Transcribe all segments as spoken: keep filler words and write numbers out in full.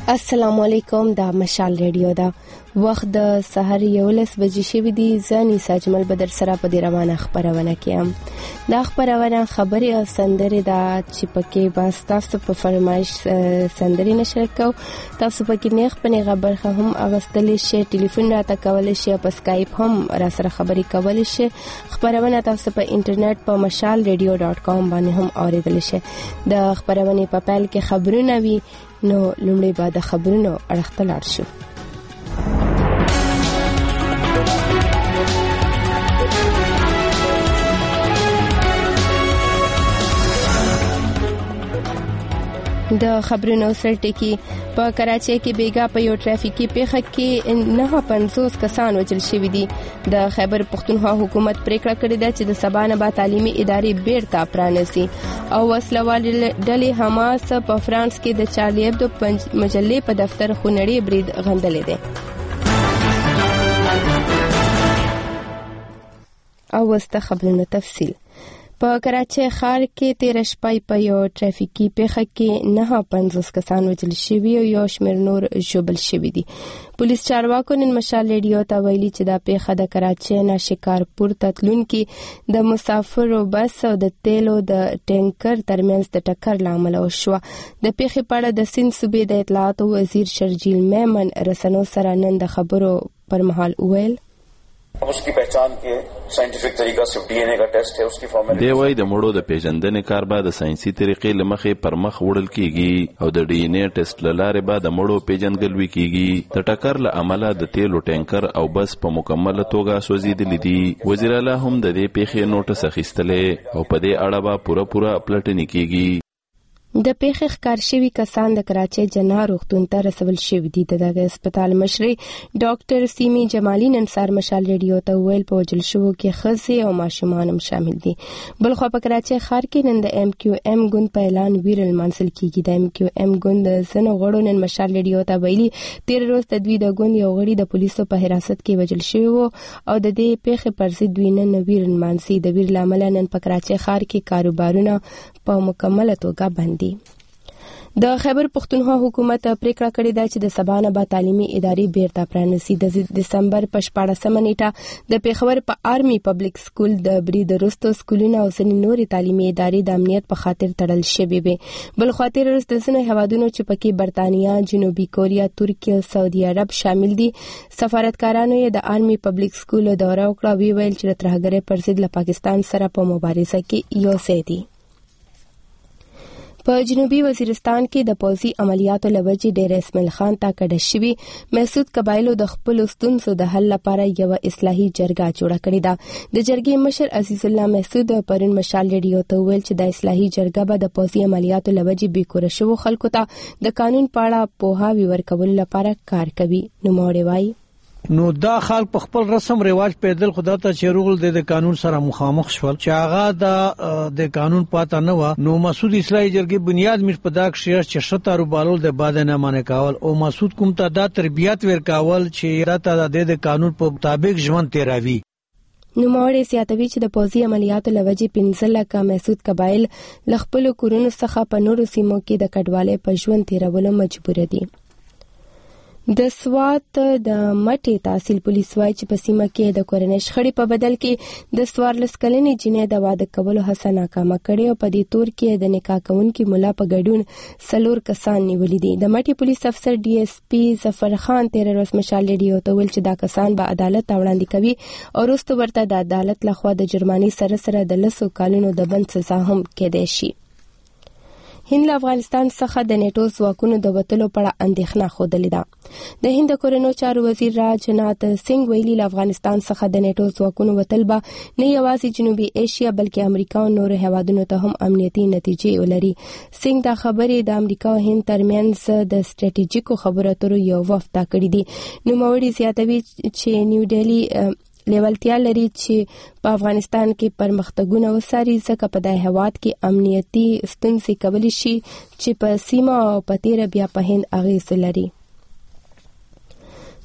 السلام علیکم. دا مشال ریډیو دا وخت د سحر یولس بجې شوې دي. زه نیسا جمل بدر سره په دې روانه خبرونه کیم. دا خبرونه خبرې او سندرې دا چې پکې بس تاسو په فرمایش سندرې نشر کو. تاسو پکې نیغ په نیغه برخه هم اغستلی شئ. ټلیفون راته کولی شئ، په سکایپ هم را سره خبرې کولی شئ. خبرونه تاسو په انټرنیټ په مشال ریډیو ډاټ کام باندې هم اوریدلی شئ. د خبرونې په پیل کې خبرونه وي، نو لومړی بعد خبرونو اړخ ته لاړ شو. د خبرونو سرټکی په کراچۍ کې بیګا په یو ټرافیکي پیښه کې نه پنځوس کسان وژل شوي دي. د خیبر پختونخوا حکومت پریکړه کړې ده چې د سبا نه به تعلیمي ادارې بیرته پرانیسي. او وسلوال ډلې حماس په فرانس کې د چارلی ابدو مجلې په دفتر خونړي برید غندلې ده. او وسته خبرونو تفصیل. په کراچۍ ښار کې تیر شپه په یو ټرافیکي پیښه کې نه پنځوس کسان وژل شوي او یو شمېر نور ژوبل شوي دي. پولیس چارواکو نن مشال ریډیو ته ویلي چې دا پیښه د کراچۍ نه شکارپور ته تلونکي د مسافرو بس او د تیلو د ټینکر ترمنځ د ټکر له امله وشوه. د پیښې په اړه د سیند صوبې د اطلاعاتو وزیر شرجیل میمن رسنو سره نن د خبرو پر مهال وویل उसकी पहचान के साइंटिफिक तरीका से डीएनए का टेस्ट है उसकी फॉर्मेलिटी دی وای د مړو د پیژندنې کار به د ساينسي طریقې لمخې پر مخ وړل کیږي او د ډي ان اے ټیسټ لاره به د مړو پیژندګلوي کیږي. د ټکر له امله د تیلو ټینکر او بس په مکمله توګه سوځیدلې دي. وزیر اعلی هم د دې پیښې نوټس اخیستلې او په دې اړه به پوره پوره پلټنې کیږي. د پیښې ښکار شوي کسان د کراچۍ جناح روغتون ته رسول شوي دي. دغه هسپتال مشري ډاکټر سیمي جمالي نن سهار مشال ریډیو ته ویل په وژل شوو کې ښځې او ماشومان هم شامل دي. بلخوا په کراچۍ ښار کې نن د ایم کیو ایم ګوند په اعلان ویر لمانځل کیږي. د ایم کیو ایم ګوند د ځینو غړو نن مشال ریډیو ته ویلي تیر ورځ د دوی د ګوند یو غړي د پولیسو په حراست کې وژل شوی وو او د دې پیښې پر ضد دوی نن ویر لمانځي. د ویر له امله نن په کراچۍ ښار کې کاروبارونه په مکمله توګه بند دي. د خیبر پختونخوا حکومت پریکړه کړې ده چې د سبا نه به تعلیمي ادارې بیرته پرانیسي. د دسمبر په شپاړسمه نیټه د پیښور په آرمي پبلک سکول د برید وروسته سکولونه او ځینې نورې تعلیمي ادارې د امنیت په خاطر تړل شوې وې. بل خوا تېره ورځ د ځینو هیوادونو چې پکې برطانیه، جنوبي کوریا، ترکیه او سعودي عرب شامل دي سفارتکارانو یې د آرمي پبلک سکول دوره وکړه. وی ویل چې د ترهګرۍ پر ضد له پاکستان سره په مبارزه کې یو ځای دي. په جنوبي وزیرستان کې د پوځي عملیاتو لوجې ډېر اسماعیل خان ته کډه شوي محسود قبایلو د خپل ستونزو د حل لپاره یو اصلاحي جرګه جوړه کړې ده. د جرګې مشر عزیز الله محسود پرون مشال ریډیو ته ویل چې د اصلاحي جرګه به د پوځي عملیاتو لوجې بیکوره شوو خلکو ته د قانون په اړه پوهاوی ورکولو لپاره کار کوي. نوموړی وایي نو دا خلک په خپل رسم رواج پیدل خدا ته چیرغل د قانون سره مخامخ شول چې هغه د قانون پاته نه و. نو مسعود اصلاحي جرګې بنیاد مش په داک شیر چې شتارو بالول د باد نه مانه کاول او مسعود کوم ته دا تربیات ورکاول چې راته د قانون په مطابق ژوند تیراوي. نوموړی زیاتوي چې د پوځي عملیاتو لوجې پنځه لکه محسود قبایل له خپلو کورونو څخه په نورو سیمو کې د کډوالۍ په ژوند تیرولو مجبور دي. د سوات د مټي تحصیل پولیس وایي چې په سیمه کې د کورنۍ شخړې په بدل کې د څوارلس کلنې جینۍ د واده کولو هڅه ناکامه کړې او په دې تور کې د نکاح کوونکي ملا په ګډون څلور کسان نیولي دي. د مټي پولیس افسر ډي اس پي ظفر خان تیر ورځ مشال ریډیو ته ویل چې دا کسان به عدالت ته وړاندې کوي او وروسته ورته د عدالت لخوا د جرماني سره سره د لسو کالونو د بند سزا هم کېدای شي. هند له افغانستان څخه د نیټو ځواکونو د وتلو په اړه اندېښنه ښودلې ده. د هند کورنیو چارو وزیر راجنات سنگ ویلي له افغانستان څخه د نیټو ځواکونو وتل به نه یوازې جنوبي ایشیا بلکې امریکا او نورو هیوادونو ته هم امنیتي نتیجې ولري. سنگ دا خبرې د امریکا او هند ترمنځ د ستراتیژیکو خبرو اترو یو وفد کړې دي. نوموړي زیاتوي چې نیو ډیلی لیوالتیا لري چې په افغانستان کې پرمختګونه وساري ځکه په دې هیواد کې امنیتي ستونزې کولی شي چې په سیمه او په تیره بیا په هند اغیز لري.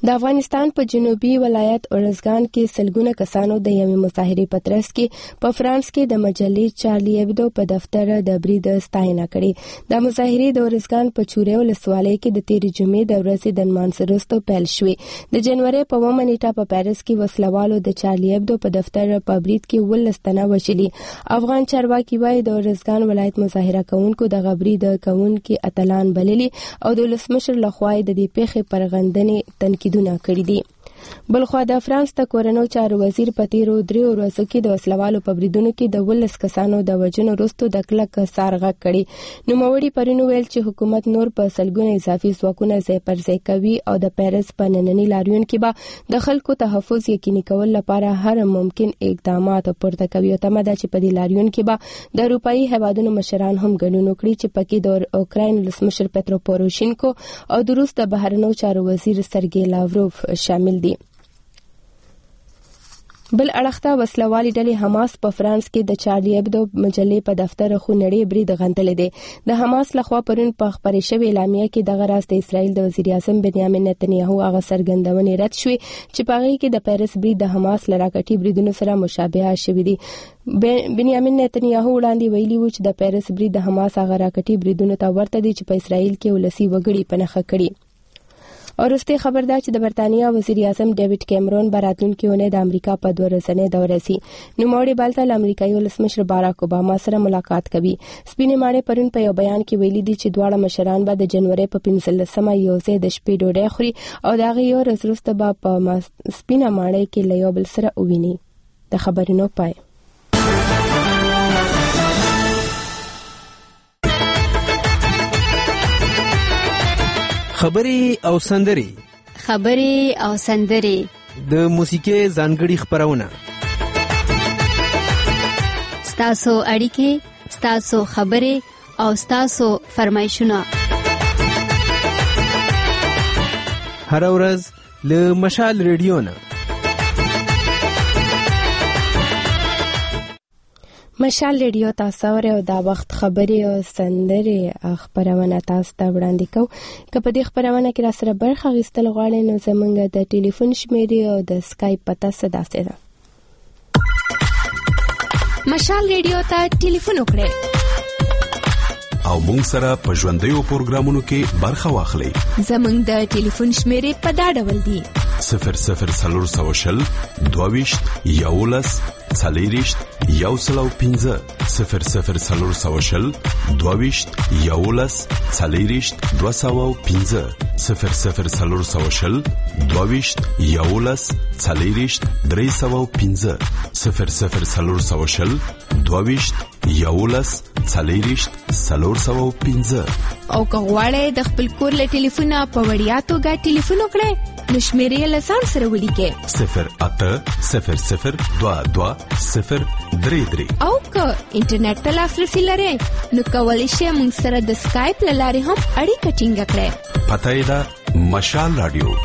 د افغانستان په جنوبي ولایت اورزګان کې سلګونه کسانو د یوې مظاهرې په ترڅ کې په فرانس کې د مجلې چارلی ایبدو په دفتر د برید ستاینه کړې. د مظاهرې د اورزګان په چورې ولسوالۍ کې د تیرې جمعې د ورځې د نمانځه وروسته پیل شوې. د جنوري په اوومه نیټه په پاریس کې وسلوالو د چارلی ایبدو په دفتر په برید کې ولس تنه وشلي. افغان چارواکي وايي د اورزګان ولایت مظاهره کوونکو د برید کوونکو اتلان بللي او د ولسمشر لخوا د دې پیښې پرغندنې تنقید کړی دي. بلخوا د فرانس د کورنو چارو وزیر په تیرو دریو ورځو کې د وسلوالو په بریدونو کې د ولس کسانو د وژنو وروسته د کلک سار غږ کړی. نوموړي پرون ویل چې حکومت نور په سلګونه اضافي ځواکونه ځای پر ځای کوي او د پیرس په ننني لاریون کې به د خلکو تحفظ یقیني کول لپاره هر ممکن اقدامات پورته کوي. او تمه ده چې په دې لاریون کې به د اروپאי هیوادونو مشران هم ګډون وکړي چې پکې د اوکراین ولسمشر پترو پوروشینکو او د روس د بهرنیو چارو وزیر سرګي لاوروف شامل دي. بل اړخته وسلوالي ډلې حماس په فرانس کې د چارلی ایبدو مجلې په دفتر خونړی برید غندلې دي. د حماس لخوا پرون په خبرې شوې اعلامیه کې دغه راز د اسرائیل د وزیر اعظم بنیامین نتنیاهو هغه څرګندونې رد شوې چې په هغه کې د پیرس برید د حماس لراکټي بریدونو سره مشابهه شوې دي. بنیامین نتنیاهو وړاندې ویلي و چې د پیرس برید د حماس هغه راکټي بریدونو ته ورته دي چې په اسرائیل کې ولسی وګړي په نخښه کړي. او وروسته خبر ده چې د برتانیا وزیر اعظم ډیوډ کیمرون براتلونکي اونۍ د امریکا په دوه ورځنۍ دورې سي. نوموړي بلته له امریکایي ولسمشر باراک اوباما سره ملاقات کوي. سپینې ماڼۍ پرون په یو بیان کې ویلي دي چې دواړه مشران به د جنوري په پنځلسمه یو ځای د شپې ډوډۍ خوري او د هغې یو ورځ وروسته به په سپینه ماڼۍ کې له یو بل سره وویني. د خبرونو پای. خبري او سندري خبري او سندري د موسیقي ځانګړي خبرونه ستاسو اړیکې ستاسو خبري او ستاسو فرمایشونه هر ورځ له مشال ریډیو نه. مشال ریډیو تاسو اورئ او دا وخت خبري او سندري خبرونه تاسو ته وړاندې کوو. که په دې خبرونه کې را سره برخه اخیستل غواړئ نو زموږ د ټلیفون شمیرې او د اسکایپ پته څه داسې ده. مشال ریډیو ته ټلیفون وکړئ او موږ سره په ژوندیو پروګرامونو کې برخه واخلئ. زموږ د ټلیفون شمیرې په دا ډول دي: صفر صفر څلور سوه شل دوه ویشت یولس څلېرویشت یو سل او پنځه صفر صفر څلور سوه شل دوه ویشت یولس څلېرویشت دوه سوه او پنځه صفر صفر څلور سوه شل دوه ویشت یولس څلېرویشت درې سوه او پنځه صفر صفر څلور سوه شل دوه ویشت یولس څلېرویشت څلور سوه او پنځه. او که غواړئ د خپل کور له ټلیفونه په وړیا توګه ټلیفون وکړئ نو شمیرې له ځان سره ولیکئ: صفر اته صفر صفر دوه دوه صفر درې درې. او که انټرنیټ ته لاسرسي لرئ نو کولی شئ موږ سره د سکایپ له لارې هم اړیکه ټینګه کړئ. پته یې ده مشال رادیو.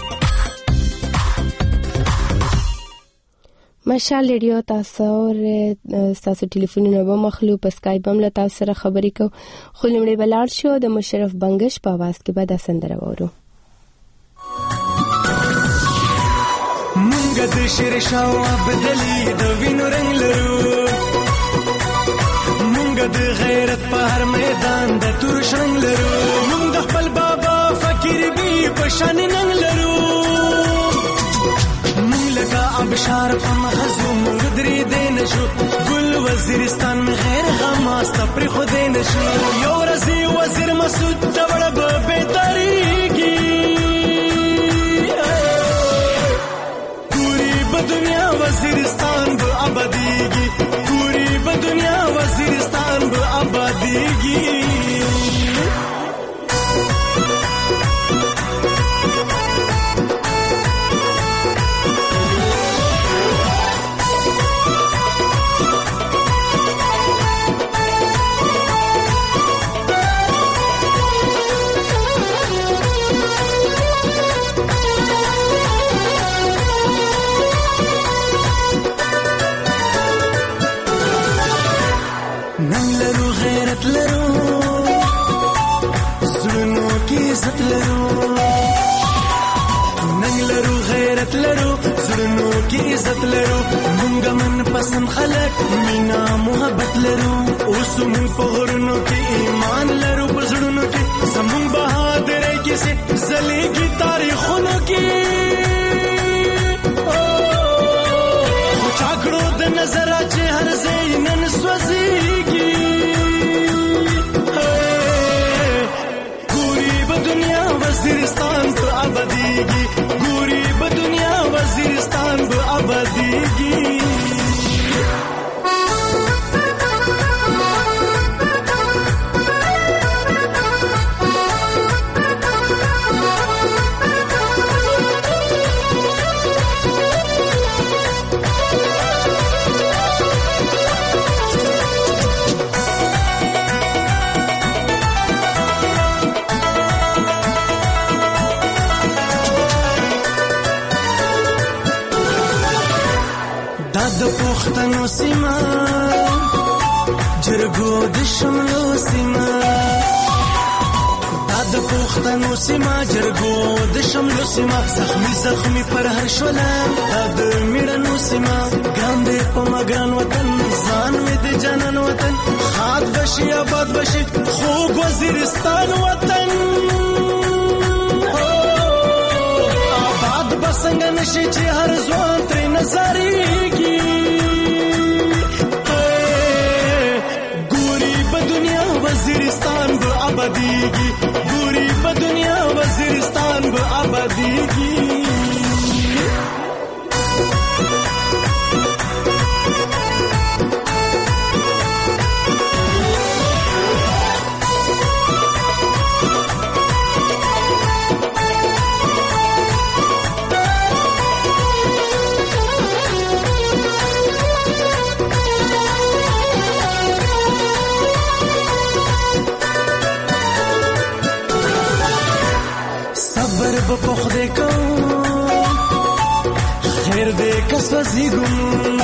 مشال ریډیو تاسو او تاسو ټلیفونونه به مخلو په سکایپ هم له تاسو سره خبرې کوو. خو لومړی به لاړ شو د مشرف بنګش په اواز کې به دا سندره واورو. مونږ د شیر شاو بدلی د وینو رنگ لرو، مونږ د غیرت په هر میدان د تور شنګ لرو، مونږ د خپل بابا فقیر بي په شان ننګ لرو، مونږ لکه ابشار په مخزو مونږ درې دین شو، ګل وزیرستان می غیر غماست پر خود نشو، یو رزي وزیر مسعود دوړ به تاریخي دنیا وزیرستان به آبادیږي، پوری به دنیا وزیرستان به آبادیږي. کې عزت لرو مونږ من پسند خلک مینا محبت لرو اوس مونږ په غرونو کې ایمان لرو په زړونو کې زمونږ بهادر کې سي زليږي تاریخونو کې خو چاکړو د نظر چې هر ځای نن سوځيږي ګوري په دنیا وزیرستان ته ابديږي ګوري په دنیا وزیرستان به ابديږي د پښتنو سیمه جرګو د شملو سیمه د پښتنو سیمه جرګو د شملو سیمه زخمی زخمی پر هر شوله د میړنو سیمه ګران دې په مګران وطن ځان مې د جنن وطن خاد بشي آباد بشي خوږ وزیرستان وطن آباد بسنګ نشي چې هر ځوان ترې نظرېږي وزیرستان به ابديږي ګوري په دنیا وزیرستان به ابديږي په خدای کو خیر دې کسوځي ګم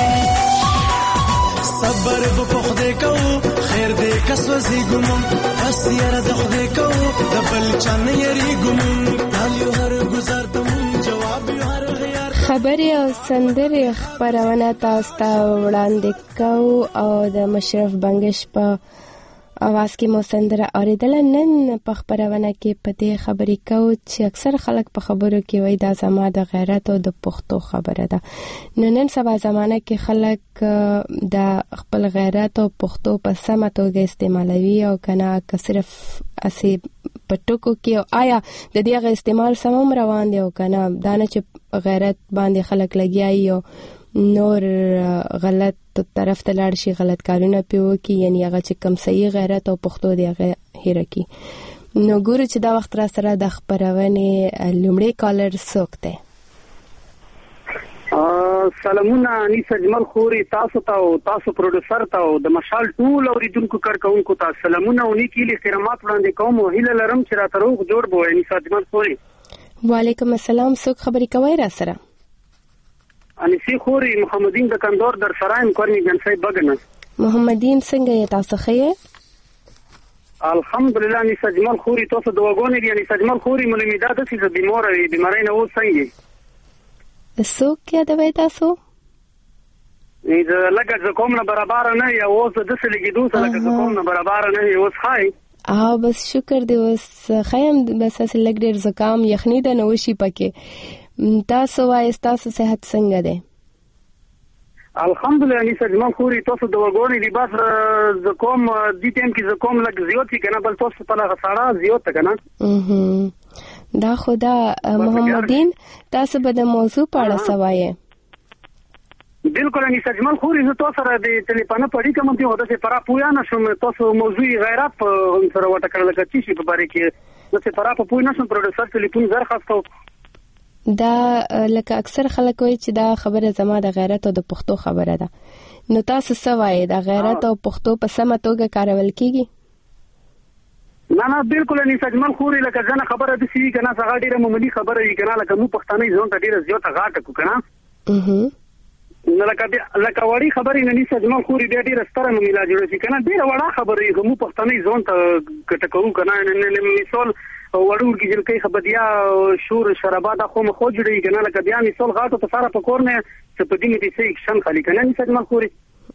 صبر په خدای کو خیر دې کسوځي ګم بس یاره د خدای کو د بل چا نه یری ګم تالیو هر گزار تم جواب هر غیار خبري او سندري خبرونه تاسو ته وړاندې کو او د مشرف بنگش په اواز کې مو سندره اوریدل نن په خبرونه کې پته خبرې کو چې اکثر خلک په خبرو کې وای دا زما د غیرت او د پښتو خبره ده نن نن سبا زمانه کې خلک د خپل غیرت او پښتو په سمه توګه استعمالوي او کنه که صرف اسی پټکو کې آیا د دې غو استعمال سمم روان دی او کنه دانه چې غیرت باندې خلک لګیایي او نور غلط طرف ته لاړ شي غلط کارونه پیو کی یعنی هغه چې کم صحیح غیرت او پښتو دی هغه هیر کی نو ګورو چې دا وخت را سره د خبرونه لومړی کالر سوکته سلامونه انیس اجمل خوري تاسو ته او تاسو پروډوسر ته او د مشال ټول اوریدونکو کارکونکو ته سلامونه او نیکی احترامات وړاندې کوم او هیله لرم چې را تروغ جوړ بو انیس اجمل خوري وعلیکم السلام څوک خبرې کوي را سره انیسی خوري محمدین د کندور در سرایم کورنی جنسای بغنه محمدین څنګه یې تاسو خیر الحمدلله انیس اجمل خوري تاسو د وګونې دی انیس اجمل خوري ملي مداد چې د بیمار وي بیمارۍ نه و څنګه څوک یې د وای تاسو نه د لګ کوم نه برابر نه یا اوس د څه لګیدو سره لګ کوم نه برابر نه اوس خای اه بس شکر دی اوس خیم بس اصل لګ ډیر زکام یخنی د نوشي پکې تاسو وای تاسو صحت څنګه ده الحمدلله انیس اجمل خوري تاسو د وګونې دی بس ز کوم د ټیم کې ز کوم لګ زیات کنه بل تاسو په لغه ساړه زیات کنه دا خدا محمدین تاسو به د موضوع په اړه سوایې بالکل انیس اجمل خوري زه تاسو سره د ټلیفون په اړه کوم ته ودا چې پرا پویا نشم تاسو موضوع غیرت سره وټه کړل کچې شي په باره کې چې پرا پویا نشم پروډوسر ټلیفون زر خاصو دا لکه اکثر خلک وایي چې دا خبره زما د غیرت او د پښتو خبره ده نو تاسو سوایې د غیرت او پښتو په سمه توګه کارول کیږي نه نه بالکل انیس اجمل خوري لکه ځنه خبره د سی کنه څنګه ډیره معمولی خبره یې کنه لکه مو پښتانه ځون ته ډیره زیاته غاټه کو کنه نه لکه لکه وړي خبرې نه نیسه زما خوري بیا ډېره ستره ممیلا جوړه شي که نه ډېره وړه خبرې زموږ پښتنۍ ځوان ته ګټه کوو که نه مثال وړوکي جلکۍ خبدیا شور شرابه دا خو مخو جوړوي که نه لکه بیا مثال غاټو ته سره په کور نه چې په دې مې پیسې اکشن خالي که نه نیسه زما خوري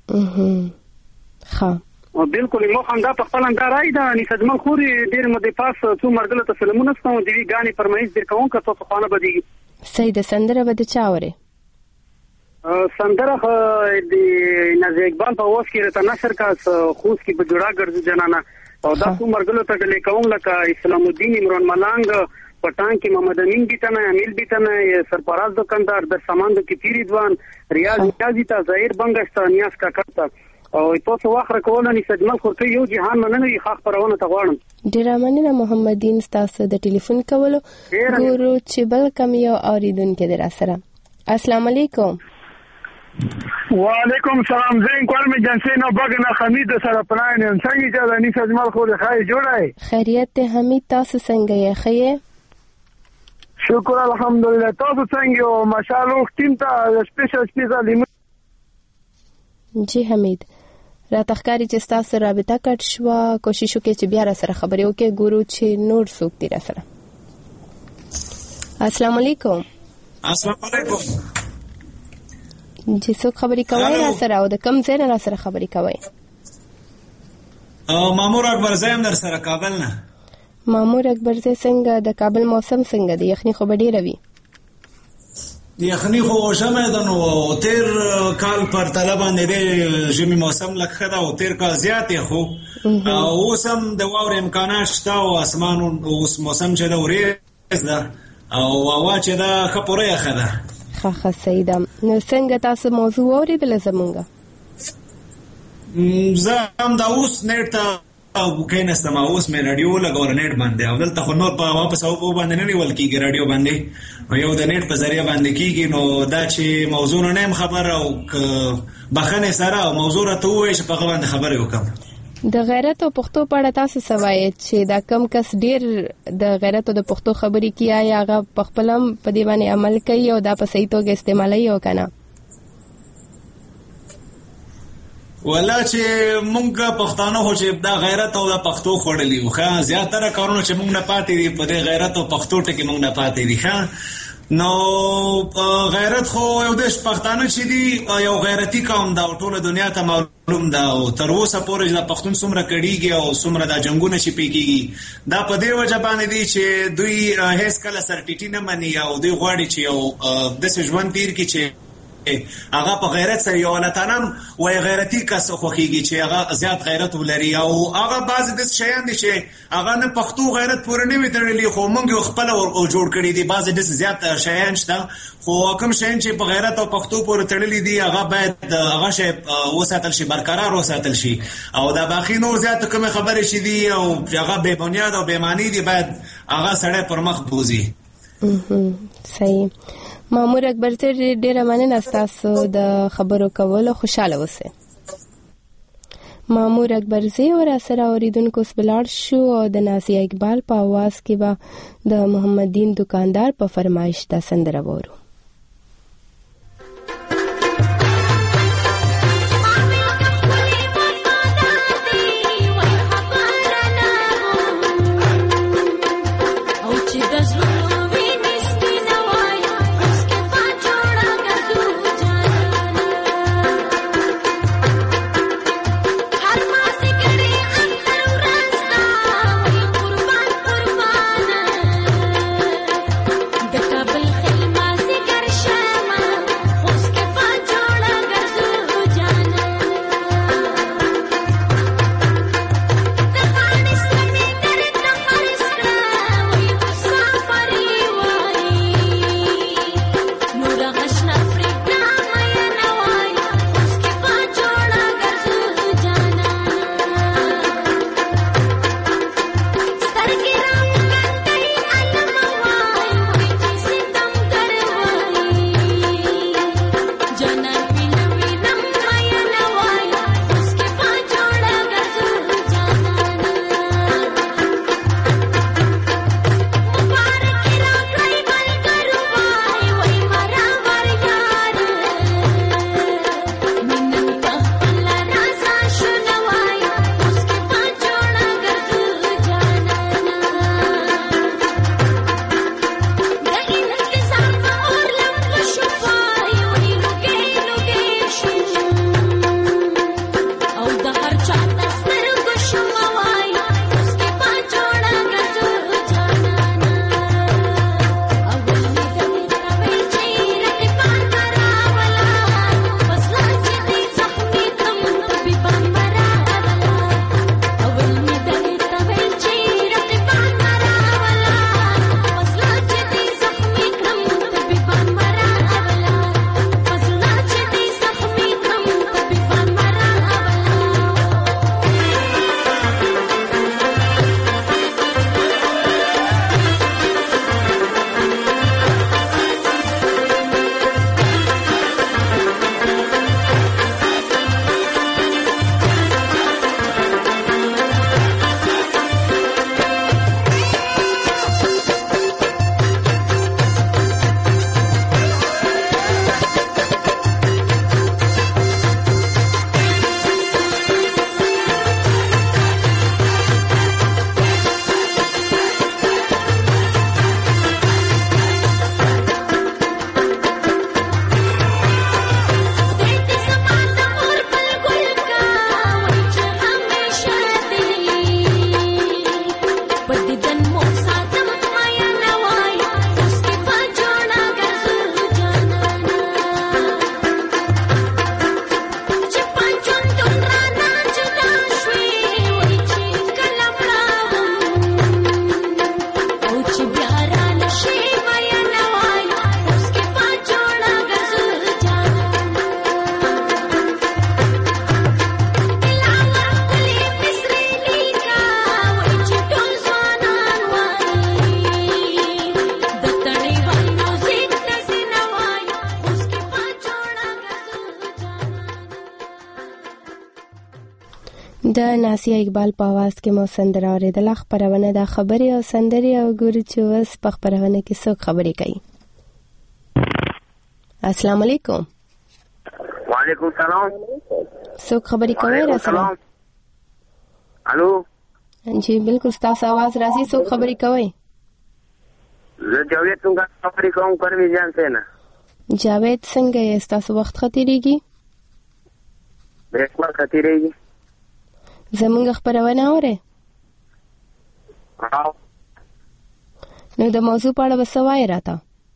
ښه بالکل مو همدا په خپل انده رای ده نیسه زما خوري ډېر مودې پاس څو مرګله ته سلامونه ستم د وی ګانې فرمایش ډېر کوم که تاسو خوانه بدیږي صحیح ده سندره به د چا اورې سندره د نازي اقبال په واس کې رته نشر کا خوش کې په جوړا ګرځي جنانه او دا څو مرګلو ته ډلې کوم لکه اسلام الدین عمران ملنګ پټان کې محمد امین بیتنه امیل بیتنه سرپراز دکاندار د سامان د کپیری دوان ریاض نیازی تا ظاهر بنگستا نیاز کا کړتا او تاسو واخره کوله ني سجمل خورته یو جهان مننه خاص پرونه ته غواړم ډیر مننه محمدین تاسو د ټلیفون کولو ګورو چې بل کم یو اوریدونکو در سره السلام علیکم وعلیکم سلام زین کورم جنسي نو بغنه حمید سره پلاین څنګه چې د ني سجمل خور خای جوړای خیریت ته حمید تاسو څنګه یې خیه شکر الحمدلله تاسو څنګه او ماشاءالله ټیم ته سپیشل سپیشل جی حمید را تخکاری چې تاسو رابطه کټ شو کوشش وکړئ چې بیا را سره خبرې وکړئ ګورو چې نور څوک دی را سره السلام علیکم السلام علیکم جی څوک خبرې کوي را سره او د کم ځای نه را سره خبرې کوي او مامور اکبر زایم در سره کابل نه مامور اکبر زای څنګه د کابل موسم څنګه دی یخني خو ډیره وي یخنی خو شمه ده نو تیر کال پر طلبان دی ژمي موسم لکه دا او تیر کال زیات خو او سم د واور امکانات شته او اسمان اوس موسم چې دا ورېز ده او هوا چې دا خپوره خده ښه ښه صحیح ده نو څنګه تاسو موضوع اوریدل زمونږه زه هم دا اوس نیټ ته او کینستم اوس مې رادیو لګور نیټ باندې او دلته خو نور په واپس او په باندې نه نیول کیږي رادیو باندې یو د نیټ په ذریعہ باندې کیږي نو دا چې موضوع نه خبر او بخنه سره او موضوع ته وایي چې په باندې خبرې وکم د غیرت او پښتو په اړه تاسو سوای چې دا کم کس ډیر د غیرت او د پښتو خبرې کیای هغه په خپلم په دی باندې عمل کوي او دا په صحیح توګه استعمالوي او کنه ولا چې مونږه پښتانه هو چې دا غیرت او د پښتو خړلې خو زیاتره کارونه چې مونږ نه پاتې دي په دې غیرت او پښتو ټکی مونږ نه پاتې دي ښا نو غیرت خو یو د پښتانه چې دی یو غیرتی قوم دا ټول دنیا ته معلوم ده او تر اوسه پورې د پښتون څومره کړيږي او څومره د جنگونه شي پیږي دا په دې وجه باندې دي چې دوی هیڅ کله سرټیټی نه مني او دوی غواړي چې یو د ژوند تیر کې چې هغه په غیرت سره یو لاتانم وای غیرتی کس خوخیږي چې هغه زیات غیرت ولري او هغه بعض د شیان دي چې هغه نه پښتو غیرت پورې نه ویتړلې خو موږ خپل او جوړ کړی دي بعض د زیات شیان شته خو کوم شیان چې په غیرت او پښتو پورې تړلې دي هغه باید هغه شی وساتل شي برقرار وساتل شي او دا باقي نور زیات کوم خبرې شي دي او هغه بے بنیاد او بے معنی دي باید هغه سړی پر مخ بوزي صحیح مامور اکبر ته ډیره مننه تاسو د خبرو کولو خوشاله اوسئ مامور اکبر زی ور سره اوریدونکو سبلاړ شو او د نازي اقبال په आवाज کې به د محمد دین دکاندار په فرمایش د سندره وورو Double hill, massive. د ناسیه اقبال په आवाज کې مو سندره اوریدله. خبرونه د خبري او سندري او ګوري چې وس په خبرونه کې څوک خبري کوي. السلام علیکم. وعلیکم السلام. څوک خبري کوي را سره؟ الو جی بالکل تاسو आवाज راځي. څوک خبري کوي؟ زه جاوید څنګه خبري کوم پرویز جان سینا. جاوید څنګه یې؟ تاسو وخت خطرېږي؟ بالکل خطرېږي. زمونږ خبرونه اورئ؟ نو د موضوع په اړه وسوای راته.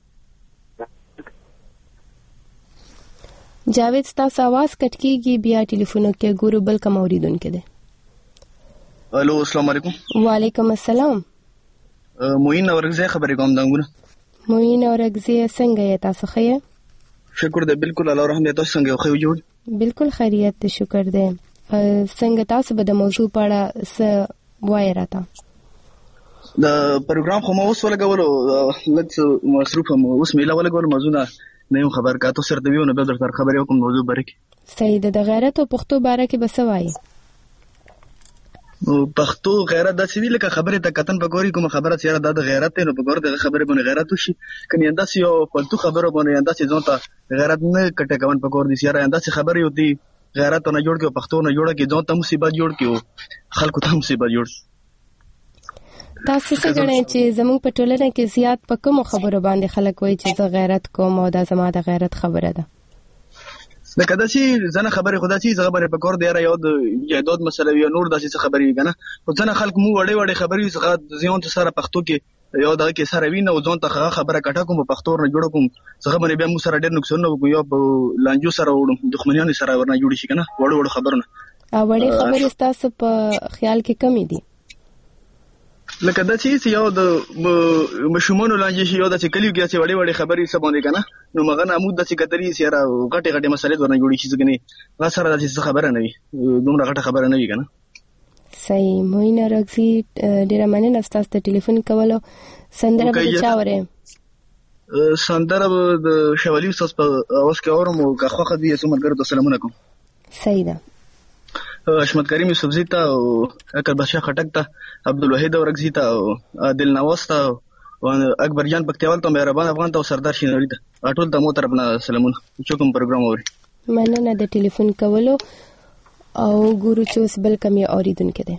جاوید تاسو आवाज کټ کیږي، بیا ټلیفون کې ګورو بل کوم اوریدونکو دی. الو السلام علیکم. وعلیکم السلام. موین اورګزی خبرې کوم دنګونه. موین اورګزی څنګه یې تاسو ښه؟ شکر دې بالکل الله رحم دې تاسو څنګه خو جوړ؟ بالکل خیریت ته شکر دې. څنګه تاسو به د موضوع په اړه څه وایي راته؟ د پروګرام خو مو اوس ولګولو لږ مصروف هم اوس مې لا ولګول موضوع نه نیم خبر کا تاسو سره دیونه به در خبرې وکم موضوع برکې. صحیح ده. د غیرت او پښتو باره کې به څه وایي؟ پښتو غیرت د سیدی لکه خبره ته کتن پکوري کوم خبره چیرې د غیرت نه پکور د خبره باندې غیرت وشي کني انداز یو پلتو خبره باندې انداز ځون ته غیرت نه کټه کوون پکور دي سیاره انداز خبره یو دی غیرت نه جوړ کې پښتو نه جوړ کې ځون ته مصیبت جوړ کې خلکو ته مصیبت جوړ. تاسو څه غواړئ چې زموږ په ټولنه کې زیات په کوم خبرو باندې خلک وایي چې زه غیرت کوم او دا زما د غیرت خبره ده؟ لکه دا چې ځنه خبره خدا چې زغه بره پکور دی را یو د جهاد مسله وی نور داسې خبرې کنه خو ځنه خلک مو وړې وړې خبرې څخه ځیون ته سره پښتو کې یو دا کې سره وینه او ځون ته خبره کټه کوم پښتو نه جوړ کوم څنګه باندې بیا مو سره ډېر نقصان نه وکړو یو لانجو سره وړو دښمنیان سره ورنه جوړ شي کنه وړو وړو خبرونه. ا وړې خبرې تاسو په خیال کې کمی دي؟ لکه دا چې یو د مشمونو لانجې شي یو د چې کلیو کې چې وړې وړې خبرې سباندې کنه نو مغه نمود د چې کتري سره غټه غټه مسلې ورنه جوړ شي ځګنی غا سره د څه خبره نه وي دومره غټه خبره نه وي کنه. صحیح. موین راغزي ډیر مننه تاسو ته ټلیفون کولو. سندره به چا وره؟ سندره د شوالی استاد په اوس کې اورم او که خوخه دي سمون ګرځو سلام علیکم. صحیح ده. حشمت کریم یوسفزی ته او اکبر بادشاہ خټک ته عبدالوحید اورګزی ته او عادل نواز ته او اکبر جان بختیوال ته مهربان افغان ته او سردار شینوری ته ټول ته مو طرفنا سلامونه چې کوم پروګرام اوري. مننه د ټلیفون کولو او ګورو چې اوس بل کوم اوریدونکو دی.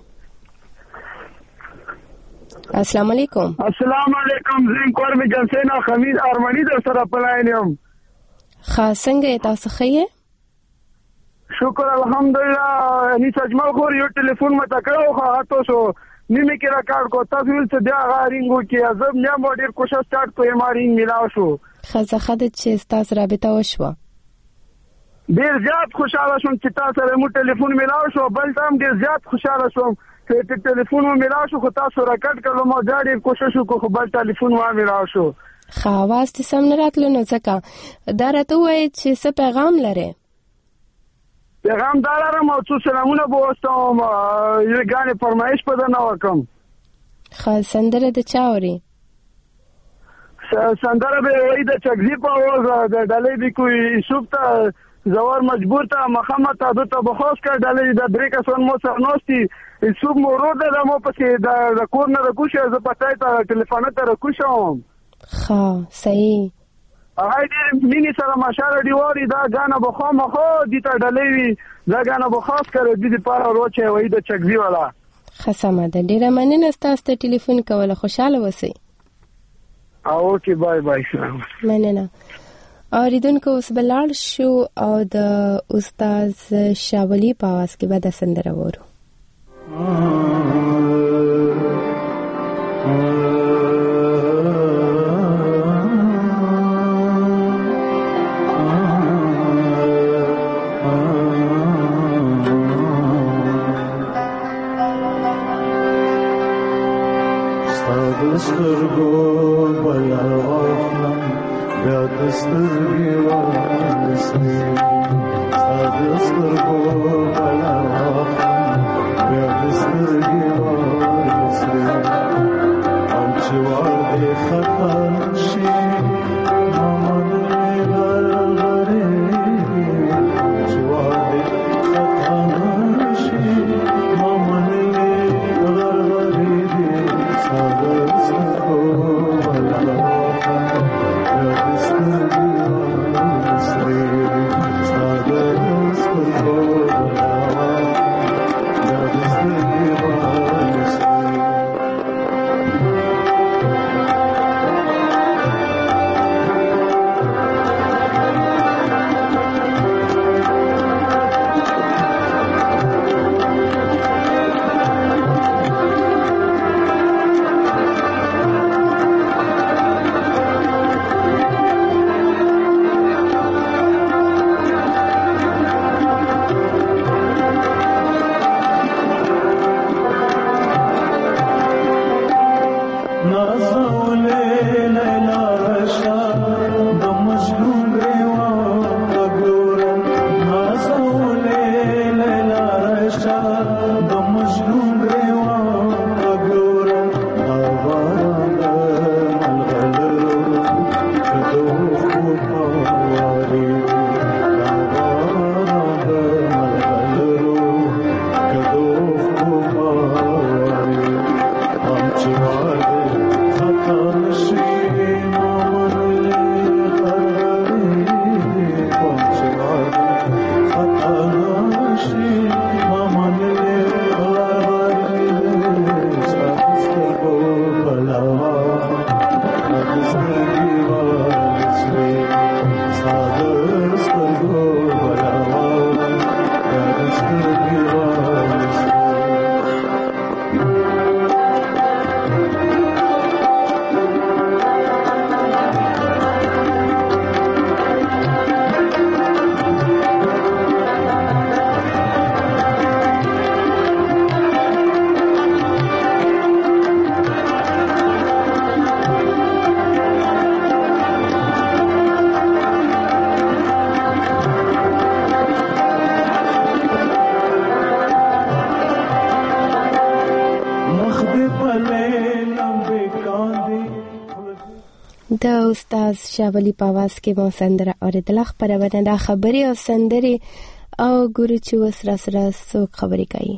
السلام علیکم. السلام علیکم. زین کور می جنسینا خمید ارمنی در سره پلاینم. خاص څنګه تاسو ښه؟ شکر الحمدلله. ني سجمل خور یو ټلیفون مته کړو خو هاتو شو نیمه کې راکړ کو تاسو ول څه بیا غارینګو کې ازب نه موډر کوشش سٹارټ کوی مارین ملاو شو خزه خدای چې تاسو رابطه وشو. ډیر زیات خوشاله شوم چې تاسو سره مو ټلیفون ملاو شو. بل تام ډیر زیات خوشاله شوم چې ټلیفون مو ملاو شو خو تاسو راکټ کړو مو ډیر کوشش وکړو خو بل ټلیفون مو ملاو شو. خواص ته سم نه راتلو نو ځکه دا راته وای چې څه پیغام لري؟ پیغام دارم او څو سلامونه بوستم یو غانې فرمایش پد نه وکم. خاص سندره د چاوري سندره به وای د چغزي په وځ د ډلې دی کوی شوفته زوار مجبور ته محمد ته ته بخوس کړ ډلې د درې کسان مو سره نوستي سوب مورود د مو پکې د کور نه رکوشه ز پټای ته ټلیفون ته رکوشم. ها صحیح. هاي دې مینی سره ماشاءالله دیواري دا غانا بخو مخو دي ته ډلې وی دا غانا بخاص کړ دې لپاره روچه وای د چغزي والا. خسمه ده. ډیره مننه تاسو ته ټلیفون کوله. خوشاله اوسئ. اوکې بای بای. مننه. اوریدونکو اوس بلال شو او د استاد شاولی په आवाज کې به د سندره وورو. سترګو بیا واخلم بیا د سترګې واسي سترګو بیا واخلم بیا د سترګې واسي او چې وار دې خطا شي محمد غرغرې چې وار دې خطا شي د استاد شاولی په आवाज کې مو سندره اوریدله. خبرونه د خبري او سندري او ګورو چې وسره سره څوک خبري کوي.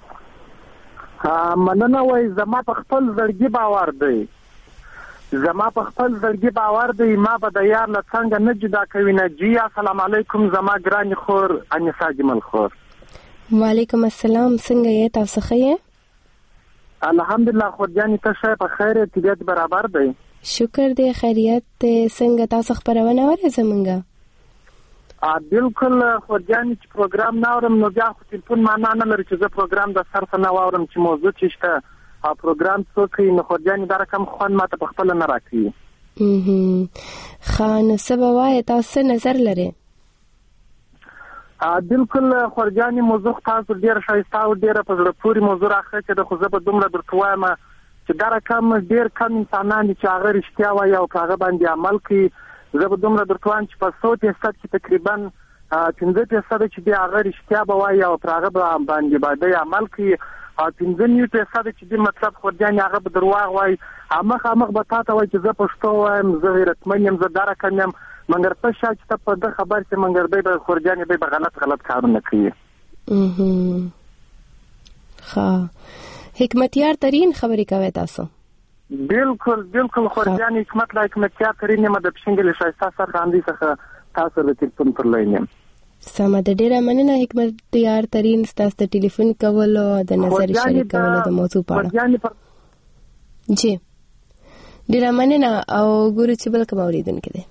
ها مننه وای زما په خپل زړګي باور دی زما په خپل زړګي باور دی ما به د یار له څنګه نه جدا کوي نه جی. السلام علیکم زما ګران خور انیسا جمل خور. وعلیکم السلام. څنګه یې تاسو ښه؟ الحمدلله خور جانې ته ښه په خیر طبیعت برابر دی؟ شکر دی خیریت. څنګه تاسو خبرونه اورئ زمونږه؟ بالکل خور جانې چې پروګرام نه اورم نو بیا خو تلیفون معنا نه لري چې زه پروګرام د سر څخه نه واورم چې موضوع چې شته او پروګرام څوک کوي نو خور جانې دا رقم خوند ماته په خپله نه راکوي. ښه نو څه به وایې تاسو نظر لرئ؟ بالکل خور جانې موضوع تاسو ډېره ښایسته او ډېره په زړه پورې موضوع راخیستې ده خو زه به دومره درته وایم چې دا رقم ډېر کم انسانان دي چې هغه رښتیا وایي او په هغه باندې عمل کوي. زه به دومره درته وایم چې په څو فیصد کې تقریبا پنځه فیصده چې دی هغه رښتیا به وایي او پر هغه باندې به دی عمل کوي او پنځه نیم فیصده چې دی مطلب خور جانې هغه به درواغ وایي. مخامخ به تا ته وایي چې زه پښتو وایم زه غیرتمن یم زه دا رقم یم مګر ته شا چې ته په ده خبر چې مګر دی به خور جانې دی به غلط غلط کارونه کوي. ښه حکمتیار ترین خبرې کوي تاسو. بالکل بالکل خور جانې حکمت لا حکمتیار ترین یم د پښنګلې ښایسته سرخاندي څخه تاسو د تلیفون پر لاین یم. سمه ده ډېره مننه حکمتیار ترین ستاسو د ټلیفون کولو د نظر شریک کولو د موضوع په اړه. جی ډېره مننه او ګورو چې بل کوم اورېدونکی دی.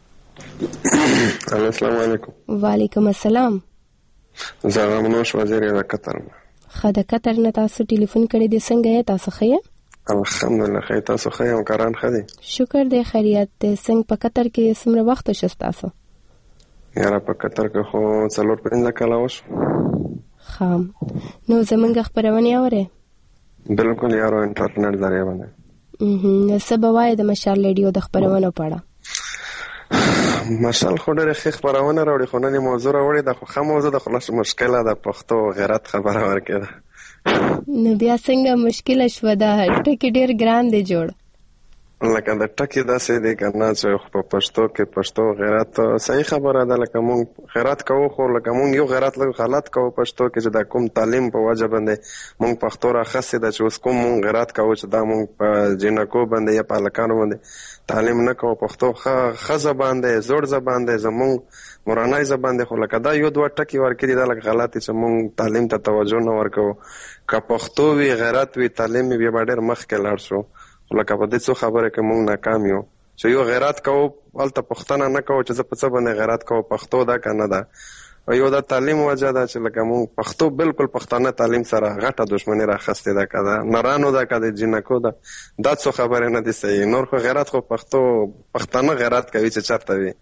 السلام علیکم. وعلیکم السلام. زه غمنوش وزیر یم د قطر نه. ښه د قطر نه تاسو ټلیفون کړی دی. څنګه یې تاسو ښه یې؟ الحمدلله ښه. تاسو ښه یم کاران ښه دي؟ شکر دی خیریت دی. څنګه په قطر کې څومره وخت شو تاسو؟ یاره په قطر کې خو څلور پنځه کاله وشو. ښه نو زموږ خپرونې اورئ؟ بالکل یارو انټرنیټ ذریعه باندې. نو څه به وایې د مشال ریډیو د خپرونو په اړه؟ مشال خو ډېرې ښې خپرونه راوړي خو نن یې موضوع راوړې ده خو ښه موضوع ده خو لږ مشکله ده پښتو غیرت خبره ورکې ده. نو بیا څنګه مشکله شوه دا ټکي ډېر ګران دی جوړ لکه د ټکي داسې دی که نه چې په پښتو کې پښتو غیرت صحیح خبره ده لکه مونږ غیرت کوو خو لکه مونږ یو غیرت لږ غلط کوو پښتو کې چې دا کوم تعلیم په وجه باندې مونږ پښتو راخستې ده چې اوس کوم مونږ غیرت کوو چې دا مونږ په جینکو باندې یا په هلکانو باندې تعلیم نه کوو پښتو ښه زبان دی زوړ زبان دی زمونږ مورنۍ زبان دی خو لکه دا یو دوه ټکي ورکړي دا لکه غلط چې مونږ تعلیم ته توجه نه ورکوو که پښتو وي غیرت وي تعلیم وي بیا به ډېر مخکې لاړ شو لکه په دې څو خبره کې مونږ ناکام یو چې یو غیرت کوو هلته پوښتنه نه کوو چې زه په څه باندې غیرت کوو پښتو ده که نه ده او یو د تعلیم وجه ده چې لکه مونږ پښتو بالکل پښتانه تعلیم سره غټه دښمني راخستې ده که ده نرانو ده که د جینکو ده دا څو خبرې نه دي صحیح نور خو غیرت خو پښتو پښتانه غیرت کوي چې چېرته وي.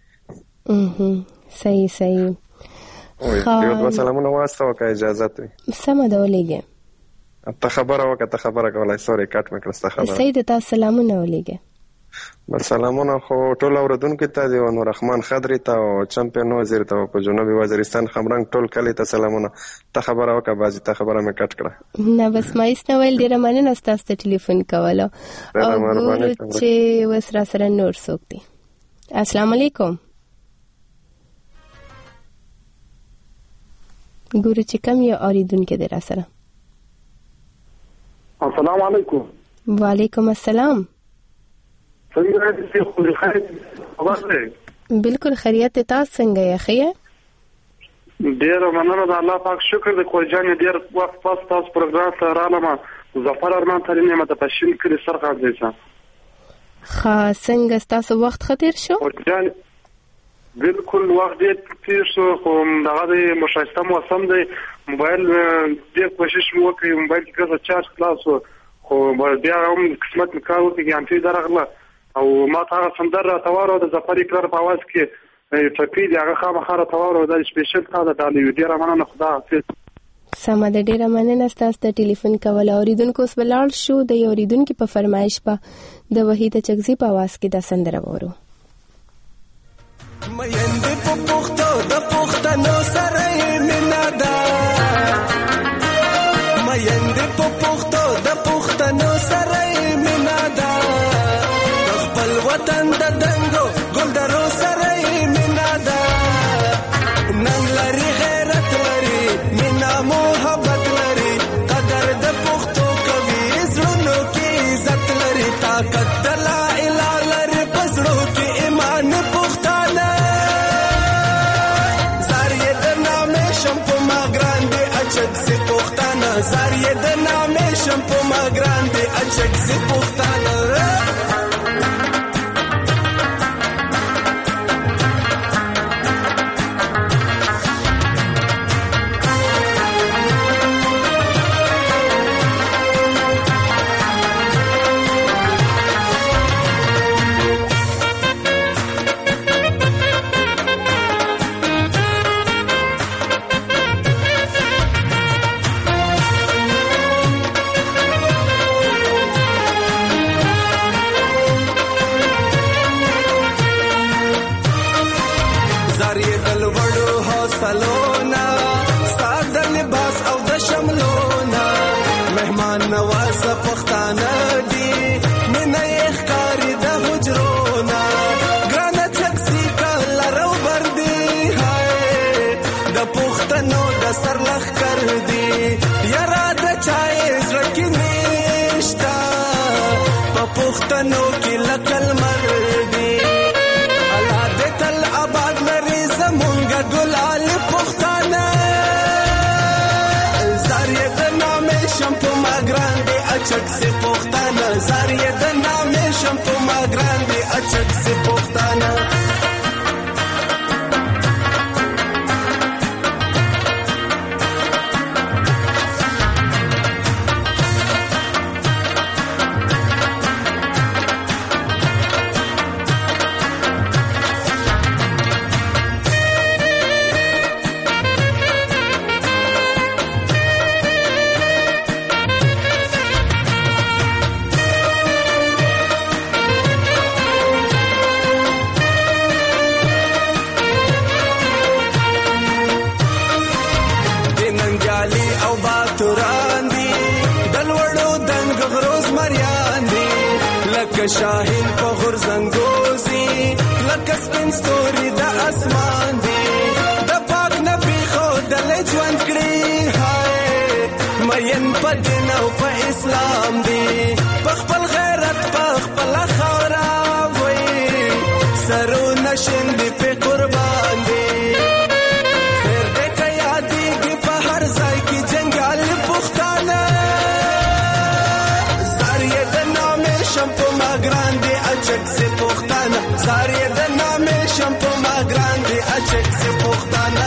صحیح صحیح. یو دوه سلامونه واستوه که اجازت وي. سمه ده ولېږه. ته خبره وکړه ته خبره کولی سوري کټ مې کړه ستا خبره. صحیح ده تاسو سلامونه ولېږه. بل سلامونه خو ټول اورېدونکو ته دي او نوررحمان خضري ته او چمپیون وزیر ته او په جنوبي وزیرستان خمرنګ ټول کلي ته سلامونه. ته خبره وکړه بازي ته خبره مې کټ کړه. نه بس ما هېڅ نه ویل ډېره مننه ستاسو ته ټلیفون کولو او ګورو چې اوس را سره نور څوک دي. السلام علیکم. ګورو چې کم یو اورېدونکی دی را سره. السلام علیکم. وعلیکم السلام. بالکل خیریت تاسو څنګه یې ښه یې؟ ډېره مننه د الله پاک شکر دی خور جانې ډېر وخت پس تاسو پروګرام ته رالم ظفر ارمان ترین یم د پښین کلي سرخاندی څخه. ښه څنګه ستاسو وخت ښه تېر شو؟ خور جانې بالکل وخت ډېر تېر شو خو دغه دی ښایسته موسم دی موبایل ډېر کوشش مې وکړی موبایل کې ګزه چارج خلاص و خو بیا هم قسمت مې کار وکړي ګانټۍ درغله او ما ته هغه سندر راته واورو د ظفر اقرار په اواز کې ټپي دی هغه خامخا راته واورو دا سپیشل تا د ډالۍ وي ډېره مننه خدا حافظ. سمه ده ډېره مننه ستاسو ته ټلیفون کول. اورېدونکو اوس به لاړ شو د یو اورېدونکي په فرمایش به د وحید چکزي په اواز کې دا سندره واورو. مېندې په پښتو د پښتنو سره مینه ده مېندې په پښتو د پښتنو سره مینه ده د خپل وطن د دنګو ګل درو سره مینا ده نن لري غیرت لري مینا محبت لري قدر د پښتو کوي زړونو کې عزت لري طاقت د لا اله لري پزړو کې ایمان پښتانه زاریه د نامه شم په ما ګرانده اچک سي پښتانه زاریه د نامه شم په ما ګرانده اچک سي پښتانه سلونا ساد لباس او د شملونا مهمان نواز پښتانه دي مینه ښکاری د حجرونا ګرانه چکسي کله رو بردي هاي د پښتنو د سرلخ کر دي یرا د چای زړه کې نشتا په پښتنو کې لکل مر دي الله دې تل آباد لري زمونږ ګلال پښتانه زاریه د نامه شم په ما ګرانده اچک سي پښتانه زاریه د نامه شم په ما ګرانده اچک سي پښتانه شاهین په غرزنګوزي لکه سپین ستوري د اسمان دی د پاک نبی خو د لجوان کړی هاي مین په دین او په اسلام دی په خپل غیرت په خپل خورا وای سرو نشین دی په قربان دی خیر دې کیا دی په هر ځای کې جنگال پښتانه زاریه د نامه شم په ما ګرانده اچک سي پښتانه زاریه د نامه شم په ما ګرانده اچک سي پښتانه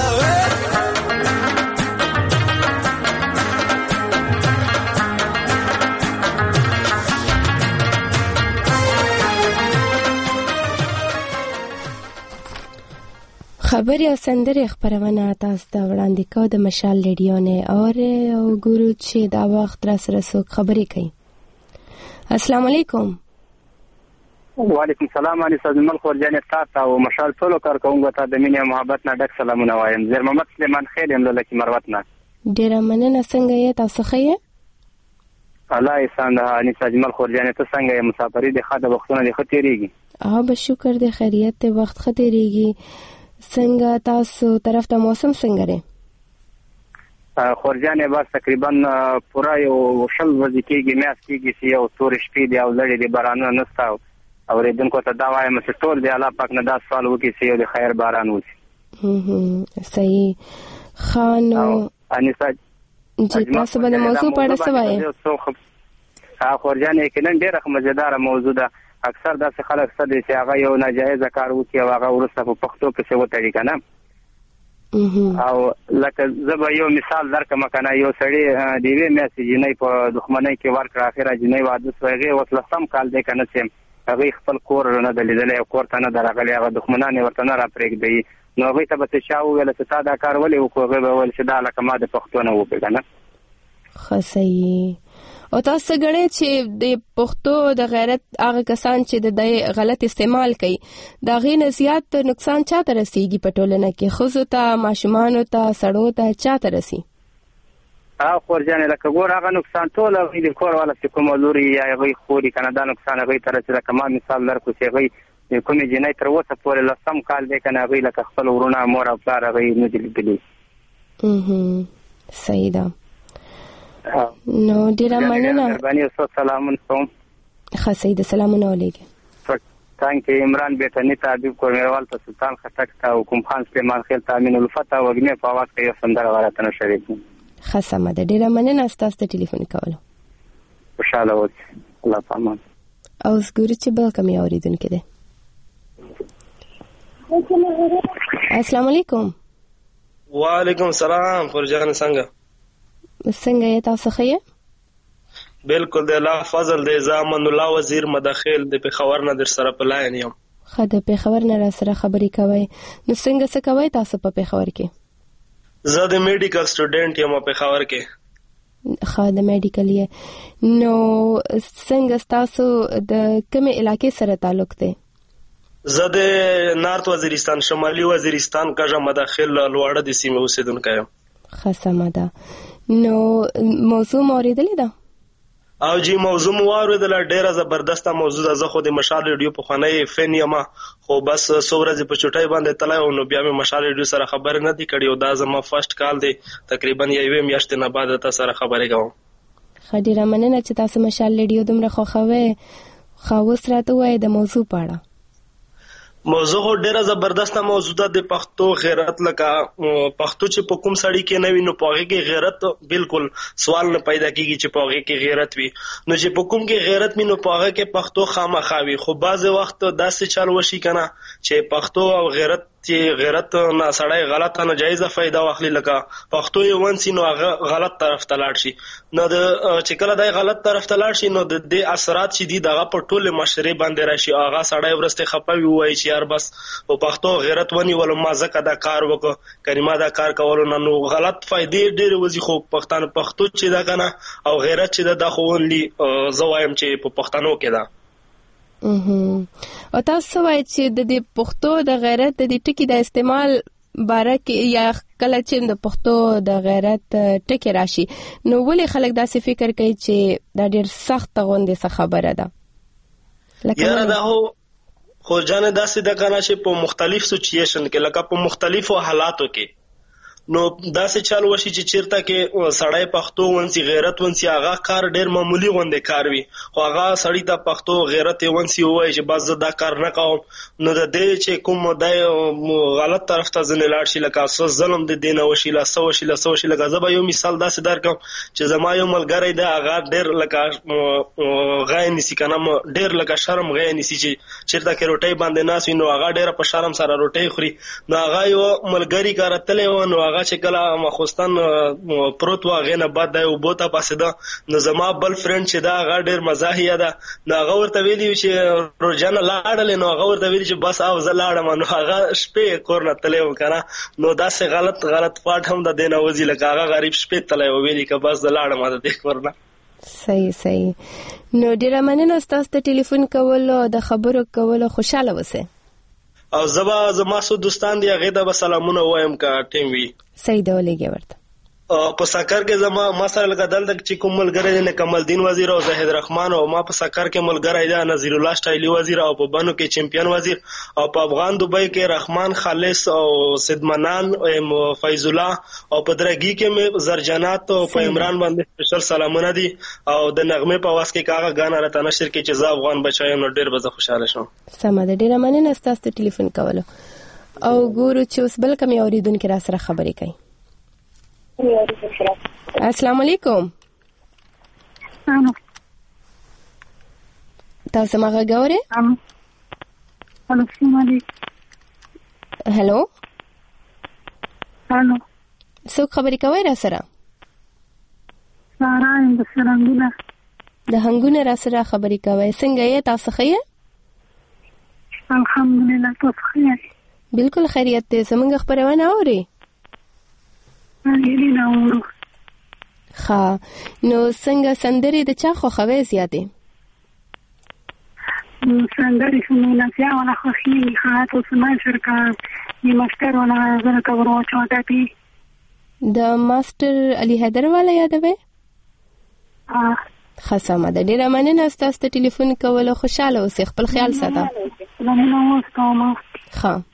خبري او سندري خبرونه تاسو ته وړاندې کوو د مشال ریډیو نه اور او ګورو چې دا وخت را سره څوک خبرې کوي. السلام علیکم. وعلیکم السلام. علي سجمل خورجان تاسو او مشال ټولو کارکونکو ته د مینې محبت نه ډک سلامونه وایم. زیر محمد سلیمان خیل یم له لکی مروت نه. ډیر مننه. څنګه یې تاسو ښه یې؟ الله احسان ده. علي سجمل خورجان ته څنګه یې؟ مسافرې د خاطر وختونه د ختیریږي. اه به شکر د خیریت ته وخت ختیریږي. څنګه تاسو طرف ته موسم څنګه دی؟ خورجانې بس تقریبا پوره یو شل ورځې کېږي میاشت کېږي چې یو تورې شپې دي او لړې دي بارانونه نشته. اورېدونکو ته دا وایم چې ټول دی الله پاک نه دا سوال وکړي چې یو د خیر باران وشي. صحیح. ښه نو چې تاسو به د موضوع په اړه څه وایئ؟ خورجانې یقینا ډېره مزیداره موضوع ده. اکثر داسې خلک څه دي چې هغه یو ناجایزه کار وکړي او هغه وروسته په پښتو پسې وتړي که نه. او لکه زه به یو مثال درکړم که نه. یو سړي د یوې میاشتې جینۍ په دښمنۍ کې ورکړه. اخره جینۍ واده شوه. هغې اوس لسم کال دی که نه چې هغوی خپل کور نه ده لیدلی او کور ته نه ده راغلی. هغه دښمنان یې ورته نه راپرېږدوي. نو هغوی ته به څه چا وویله چې تا دا کار ولې وکړو؟ هغوی به ویل چې دا لکه ما د پښتو نه وکړې که نه. ښه صحیح. او تاسو ګڼئ چې د پښتو د غیرت هغه کسان چې د غلط استعمال کوي د هغې نه زیات نقصان چاته رسیږي په ټولنه کې؟ ښځو ته، ماشومانو ته، سړو ته، چاته رسي؟ ها خورجان لکه ګور هغه نقصان ټول هغه د کور والا چې کوم لوري یا هغه خوري کنه دا نقصان هغه تر چې کما مثال درکو چې هغه کومې جنۍ تر اوسه پورې لسم کال دی کنه هغه لکه خپل ورونه مور او پلار هغه نه دي لیدلي. اها صحیح ده. نو ډیره مننه. باندې اوس سلام کوم. ښه سید سلامونه علیکم. څنګه عمران بیٹنی تعبیب کورمیروال ته سلطان خټک ته حکوم خان سلیمان خیل تامین الفتح وګنه په واقع یو سندره ورته شریک. خاصه ده ډیره مننه تاسو ته ټلیفون کولو. خوشاله اوسئ. الله پامان. او زګوري چې بل کوم اوریدونکو ده. السلام علیکم. وعلیکم السلام فرجان څنګه؟ څنګه یې تاسو ښه؟ بالکل د الله فضل د زامن الله وزیر مداخل د پیښور نه در سره په لاین یم. خا د پیښور نه را سره خبرې کوي. نو څنګه څه کوي تاسو په پیښور کې؟ زه د میډیکل سټوډنټ یم په پیښور کې. خا د میډیکل یې. نو څنګه تاسو د کومې علاقې سره تعلق دی؟ زه د نارت وزیرستان شمالي وزیرستان کاژه مداخل لوړه د سیمې اوسیدونکی یم. خاصه ده. نو موضوع اوریدلې ده؟ او جی موضوع مو واوریدله ډیره زبردسته موضوع ده. زه خو د مشال ریډیو په خوانی فین یم خو بس څو ورځې په چټای باندې تلای او نو بیا مې مشال ریډیو سره خبرې نه دي کړې او دا زما فرست کال دی تقریبا یوې میاشتې نه بعد تاسو سره خبرې کوم. خډیره مننه چې تاسو مشال ریډیو دومره خوښوي. خو اوس راته وایي د موضوع په اړه. موضوع ډیره زبردسته موضوع ده د پښتو غیرت. لکه پښتو چې په کوم سړی کې نه وي نو په هغه کې غیرت بالکل سوال نه پیدا کیږي چې په هغه کې غیرت وي. نو چې په کوم کې غیرت وي نو په هغه کې پښتو خامخا وي. خو بعض وخت داسې چل وشي کنه چې پښتو او غیرت چې غیرت نه سړی غلط نه جایزه فائدہ واخلي لکه پښتو یې ونسی نو هغه غلط طرف ته لاړ شي. نو د چې کله دای غلط طرف ته لاړ شي نو د دې اثرات چې دي دغه په ټوله معاشره باندې راشي. هغه سړی ورسته خپوي وای چې یار بس په پښتو غیرت ونی ول ما زکه دا کار وکړ کریمه دا کار کول نو غلط فائدې ډېر وځي. خو پښتون پښتو چې دا کنه او غیرت چې دا خو ونلی زوایم چې په پښتنو کې دا. او تاسو وایئ چې د دې پښتو د غیرت د دې ټکی د استعمال باره کې یا کله چې د پښتو د غیرت ټکی راشي نو ولې خلک داسې فکر کوي چې دا ډېر سخت غوندې څه خبره ده؟ یاره دا هو خو جانه داسې د کنه چې په مختلف سچویشن کې لکه په مختلفو حالاتو کې نو داسې چل وشي چې چیرته کې سړی پښتو ونسی غیرت ونسی هغه کار ډیر معمولی غونډه کار وي خو هغه سړی ته پښتو غیرت ونسی وای چې بس دا کار نه کوم نو د دې چې کوم دای غلط طرف ته ځنه لاړ شي لکه اساس ظلم د دینه وشي لا سو شي لا سو شي لکه زبا یو مثال داسې درکم چې زما یو ملګری دی هغه ډیر لکه غای نسی کنه ډیر لکه شرم غای نسی چې چیرته کې روټي باندې ناس وي نو هغه ډیر په شرم سره روټي خوري نو هغه یو ملګری کارتلې و نو هغه چې کله مخوستان پروت واغې نه بعد دی او بوته پاسه ده نو زما بل فرند چې دا هغه ډیر مزاحیه ده نو هغه ورته ویلی چې روزانه لاړل نو هغه ورته ویلی چې بس او زه لاړم نو هغه شپې کور نه تلې وکړه نو دا څه غلط غلط پاټ هم د دینه وځي لکه هغه غریب شپې تلې ویلی که بس زه لاړم د دې کور نه. صحیح صحیح. نو ډیر مننه تاسو ته ټلیفون کولو د خبرو کولو خوشاله وسه او زبا زما سو دوستان دی هغه د سلامونه وایم کا ټیم وی صحیح دی ولګي ورته په سکر کې زما ما سره لګدل د چې کوم ملګری نه کمال دین وزیر او زاهد رحمان او ما په سکر کې ملګری دی نذیر الله شایلی وزیر او په بانو کې چمپیون وزیر او په افغان دوبۍ کې رحمان خالص او سیدمنان او فیض الله او په درګي کې مې زرجنات او په عمران باندې سپیشل سلامونه دي او د نغمه په واس کې کاغه غانا راته نشر کې چې زه افغان بچایم نو ډیر به خوشاله شم. سم ده ډیر مننه تاسو ته ټلیفون کولو او ګورو چې اوس بل کوم اوریدونکو را سره خبرې کوي. السلام علیکم. تاسو ما غواړئ؟ السلام علیکم. هلو هلو څوک خبرې کوي را سره؟ سارا د سرنګونه د هنګونه را سره خبرې کوي. څنګه یې تاسو ښه یې؟ الحمدلله تاسو ښه یې؟ بالکل خیریت ده. زمونږ خبرونه اوري؟ نه اورو. ښه نو څنګه سندرې د چا خوښوي زیاتې؟ سندرې سمونه چې ولا خوښي خاطر سمای شرکا یې مستر ولا زره کورو چوتاتي د ماستر علي حیدر والا یادوي؟ ها خاصه ده. ډیره مننه ستاسو ته ټلیفون کول. خوشاله اوسئ، خپل خیال ساته. مننه اوسم. ښه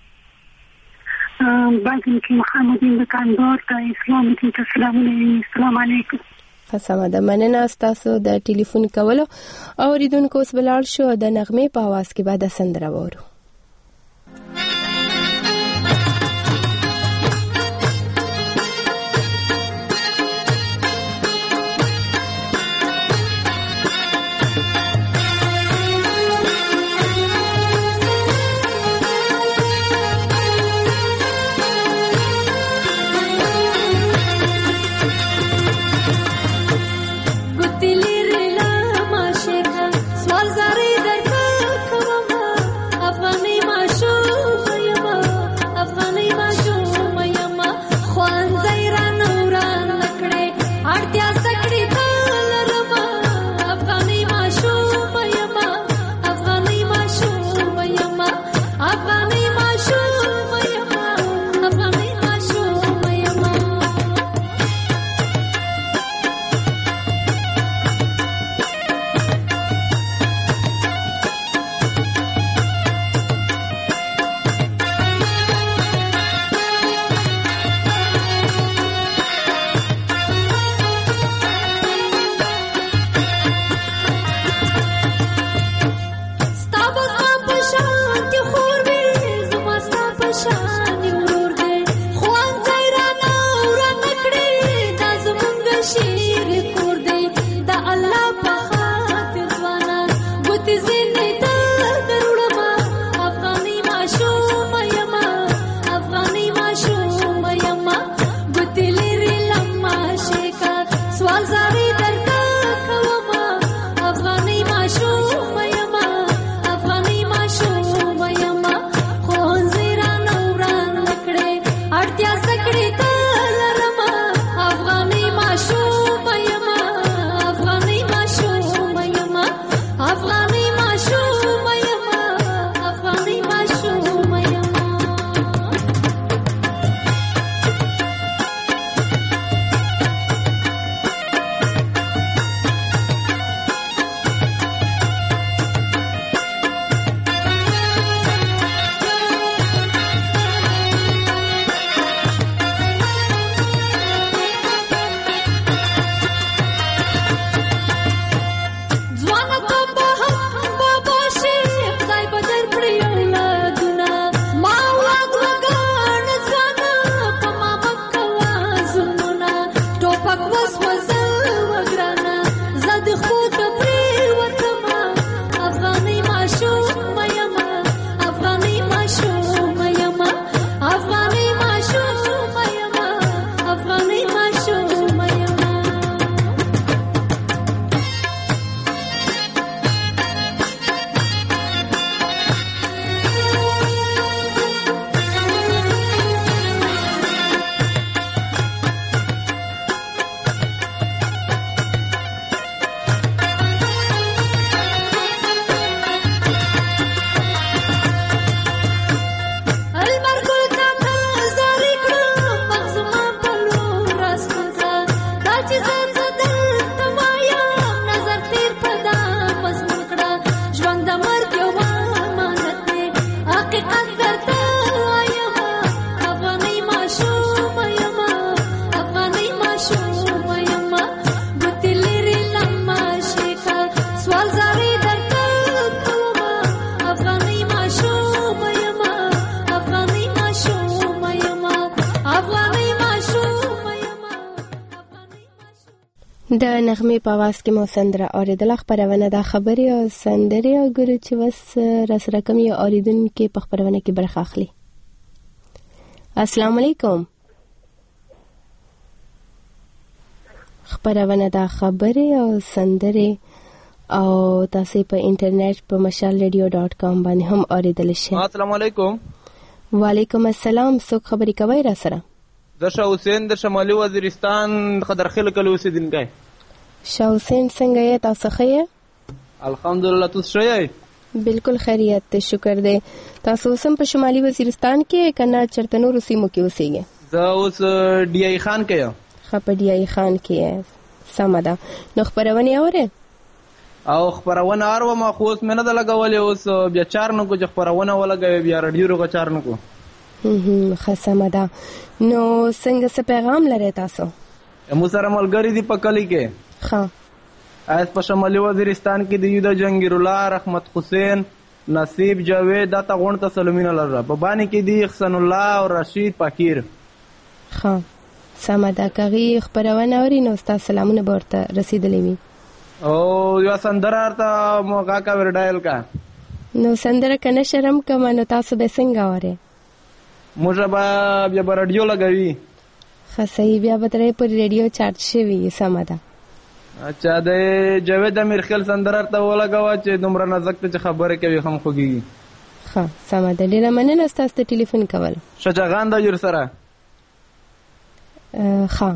باندې کې محمدین د کاندور ته اسلام دې ته سلام علیکم. السلام علیکم. خاصه ده. مننه ستاسو د ټلیفون کول. اوریدونکو اوس بلال شو د نغمه په आवाज کې بعد سندره وورو. د نغمه په आवाज کې مو سندره اوریدل. خبرونه د خبري او سندري او ګورو چې وس را سره کوم یو اوریدونکو په خبرونه کې برخه اخلي. السلام علیکم. خبرونه د خبري او سندري او تاسو په انټرنیټ په مشال رادیو ډاٹ کام باندې هم اوریدل شئ. السلام علیکم. وعلیکم السلام. څوک خبري کوي را سره؟ د شاه حسین د شمالي وزیرستان خضرخیل کلو اوسیدونکی. شاه حسین څنګه یې؟ تاسو ښه یې؟ الحمدلله. تاسو ښه یې؟ بالکل خیریت ته شکر دی. تاسو هم په شمالي وزیرستان کې کنه چرته نورو سیمو کې اوسېږئ؟ زه اوس ډي آی خان کې یم. ښه په ډي آی خان کې یې. سمه ده. نو خپرونې اورې؟ او خپرونه اورم خو اوس مې نه ده لګولې. اوس بیا چار نه کو چې خپرونه ولګوي بیا رادیو روغه چار نه کو. ښه سمه ده. نو څنګه څه پیغام لرئ تاسو؟ مو سره ملګري دي په کلي کې. ښه. ایس په شمالي وزیرستان کې د یودا جنگیر الله، رحمت حسین، نصیب جاوید دا ته غونډه سلامونه لره. په باندې کې دي احسان الله او رشید پاکیر. ښه سمه ده. که خپرونه اوري نو ستا سلامونه به ورته رسېدلی وي. او یوه سندره ورته موقع کا ور ډایل کا. نو سندره که نه شرم کومه نو تاسو به څنګه اورئ؟ موږ به بیا به راډیو لګوي. ښه صحیح. بیا به ترې پر ریډیو چارج شوي. سمه ده. اچھا د جاوید امیرخیل سندره ورته ولګوه چې دومره نازک ته چې خبرې کوي هم خوږېږي. ښه سمه ده. ډېره مننه ستاسو ته ټلیفون کول. شجاغان ده ور سره. ښه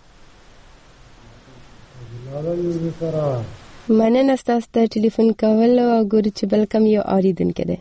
مننه ستاسو ته ټلیفون کول. او ګورو چې بل کم یو اورېدونکی دی.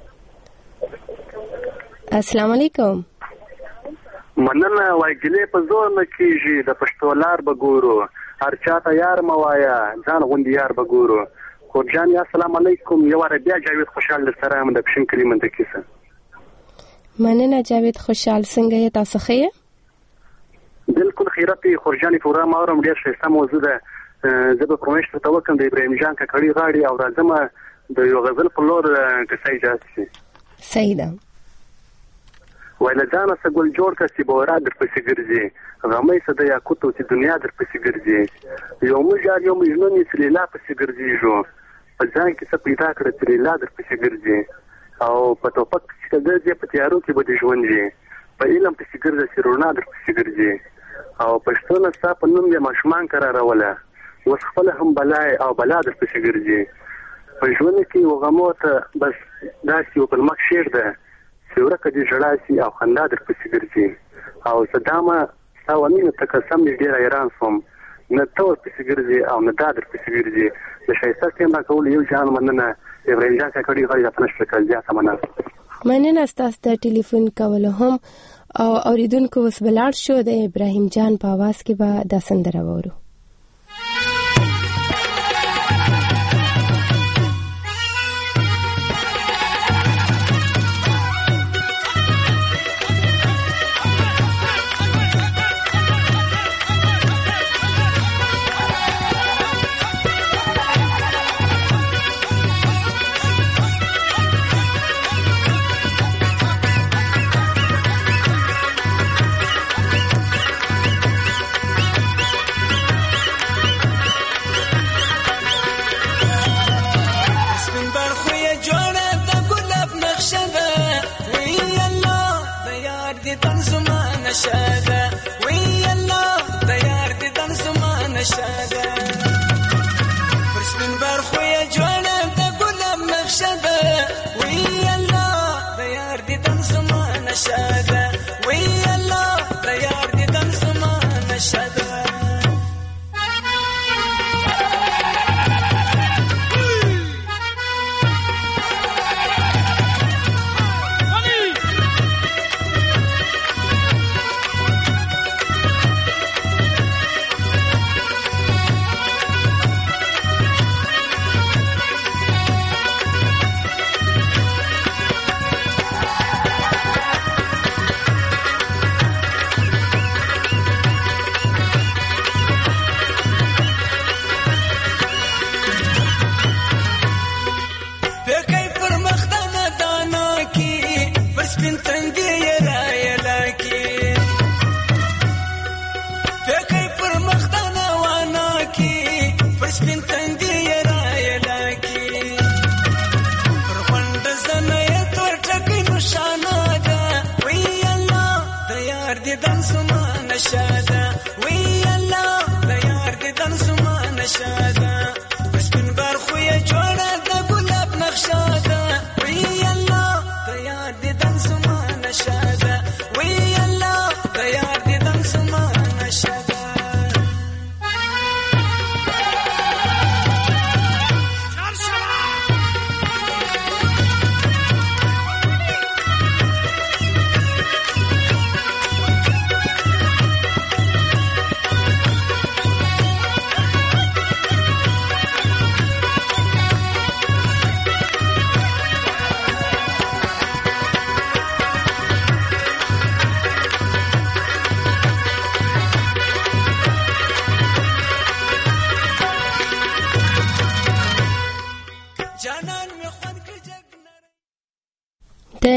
السلام علیکم. مننه. وای ګلې په زور نه کېږي، د پښتو لار به ګورو، هر چاته یار مه وایه، ځان غوندې یار به ګورو. خورجان یا السلام علیکم. یو واره بیا جاوید خوشحال در سره یم د پښین کلي منطقې څخه. مننه جاوید خوشحال. څنګه یې تاسو ښه یې؟ بالکل خیرت دی. خورجانې پروګرام اورم، ډېر ښایسته موضوع ده. زه به فرمایش درته وکړم د ابراهیم جان ککړي غاړې او راځمه د یو غزل په لور کیسه ایجاد شي. صحیح ده. وای له ځانه څه ګل جوړ کړه چې بورا درپسې ګرځي، غمی څه د یاقوتو چې دنیا درپسې ګرځي، یو موږ یار یو مجنون یې چې لیلا پسې ګرځېږو، په ځان کې څه پیدا کړه چې لیلا درپسې ګرځي، او په ټوپک چې ته ګرځې په تیارو کې به دې ژوند وي، په علم پسې ګرځه چې رڼا درپسې ګرځي، او پښتونه ستا په نوم یې ماشومان قراروله، اوس خپله هم بلا او بلا درپسې ګرځي. په ژوند کې و غمو ته بس داسې یو پلمک شعر ده چې ورکه دې ژړا شي او خندا درپسې ګرځي، او صدامه ستا و مینه ته قسم دې ډېر حیران شوم، نه ته ورپسې ګرځې او نه دا درپسې ګرځي. د ښایسته ټیم راکولو یو جان مننه. ابراهیم جان کاکړي غړي د پنځه شپږ کال زیاته مننه. مننه ستاسو ته ټلیفون کولو هم. او اوریدونکو اوس بلاړ شو د ابراهیم جان په आवाज کې به دا سندره وورو.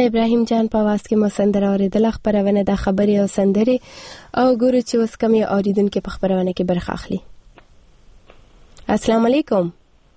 ابراهیم جان په आवाज کې مو سندره اوریدله. خبرونه د خبرې او سندرې او ګورو چې اوس کوم اوریدونکو په خبرونه کې برخه اخلي. السلام علیکم.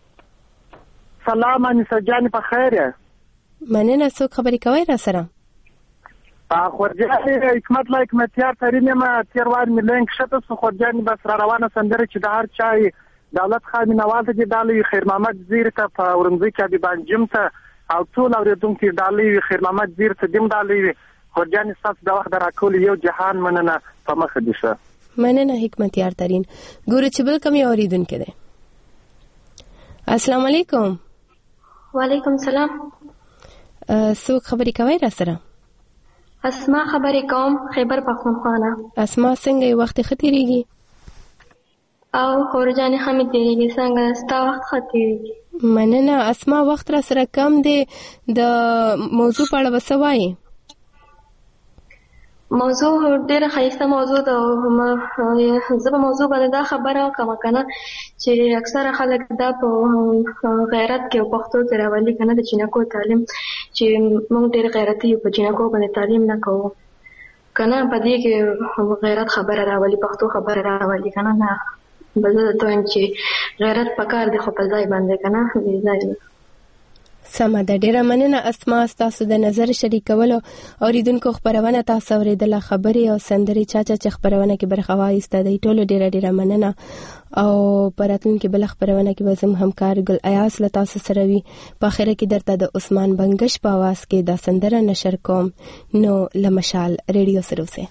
سلام انیسه جان په خیر یې؟ مننه. څوک خبرې کوي را سره؟ خورجان حکمت لا حکمتیار ترینه ما تیروار ملنګ شته سو خورجان بس را روانه سندره چې د هر چای دولت خان نواز دي دالي خیر محمد زیر ته په ورنځي کې د بانجم ته او ټول اوریدونکو دالي خیر محمد زیر ته دیم دالي خورجان تاسو د وخت راکول یو جهان مننه په مخ دي شه. مننه حکمتیار ترین. ګورو چې بل کوم اوریدونکو ده. السلام علیکم. وعلیکم سلام. څوک خبرې کوي را سره؟ اسما خبرې کوم خیبر پختونخوا. اسما څنګه وخت ختیریږي؟ او خورجان حمید دیږي څنګه ستا وخت ختیریږي؟ مننه. اسما وخت را سره کم دی. د موضوع په اړه وسوای؟ موضوع ډېره ښایسته موضوع ده. زه په موضوع باندې دا خبره کوم کنه چې اکثره خلک دا په غیرت کې او پښتو کې راولي کنه د جنکو تعلیم چې موږ ډېر غیرتي یو په جنکو باندې تعلیم نه کوو کنه په دې کې غیرت خبره راولي پښتو خبره راولي کنه نه بل ته چې غیرت پکار دی خو په ځای باندې کنه دې ځای سمه ده. ډیره مننه اسما تاسو د نظر شریکولو. اوریدونکو خبرونه تاسو اوریدله خبرې او سندرې چا چا چې خبرونه کې برخه واخیسته دی ټولو ډیره ډیره مننه. او پراتونکو بل خبرونه کې به زم همکار ګل ایاس له تاسو سره وي. په اخر کې درته د عثمان بنگش په आवाज کې دا سندره نشر کوم. نو لمشال ریډیو سره اوسه.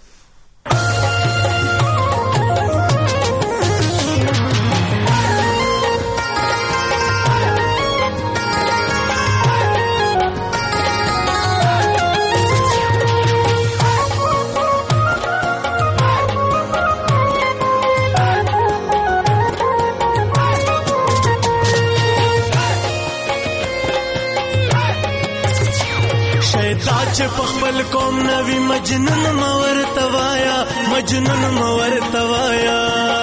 چې په خپل قوم نوی مجنون مور توایا مجنون مور توایا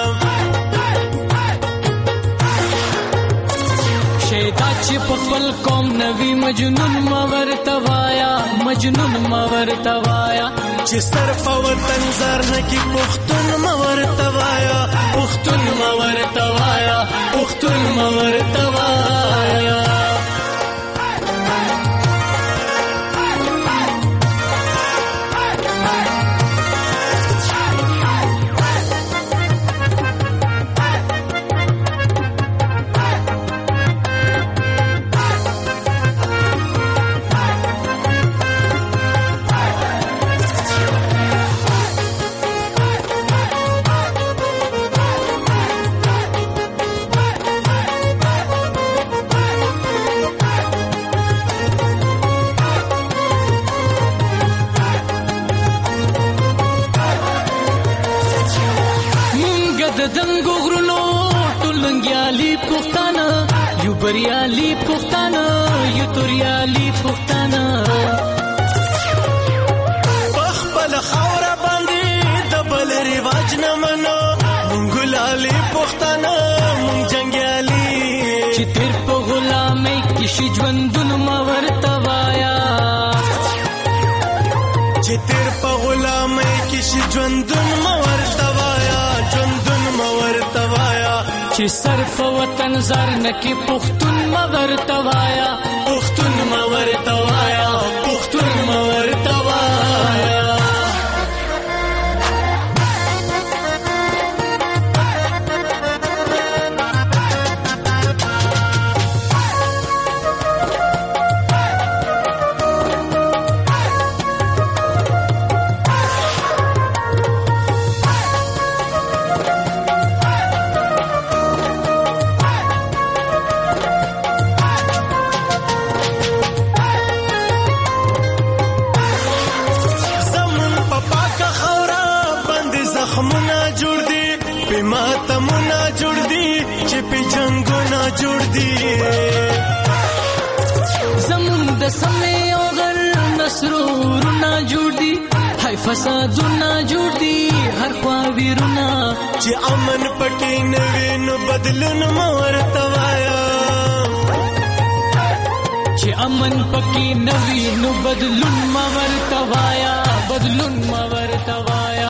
شیدا چې په خپل قوم نوی مجنون مور توایا مجنون مور توایا چې صرف وطن زار نه کی پختون مور توایا پختون مور توایا پختون مور توایا بریالی پختانا یو توریالی پختانا بخبل خورا باندې دبل رواج نه منو مونږلالی پختانا مونږ جنگیالی چې تیر په غلامۍ کې شي ژوندون ما ورتوایا چې تیر په غلامۍ کې شي ژوندون ما ورتوایا ژوندون ما ورتوایا چې صرف وطن زر نکی پختون مور توایا پختون مور توایا پختون مور توایا سمې او غر مسرورنا جوړ دي هاي فسادونه جوړ دي هر خوا ویرونه چې امن پټې نوي نو بدلون مور توایا چې امن پکې نوی نو بدلون ما ورتوایا بدلون ما ورتوایا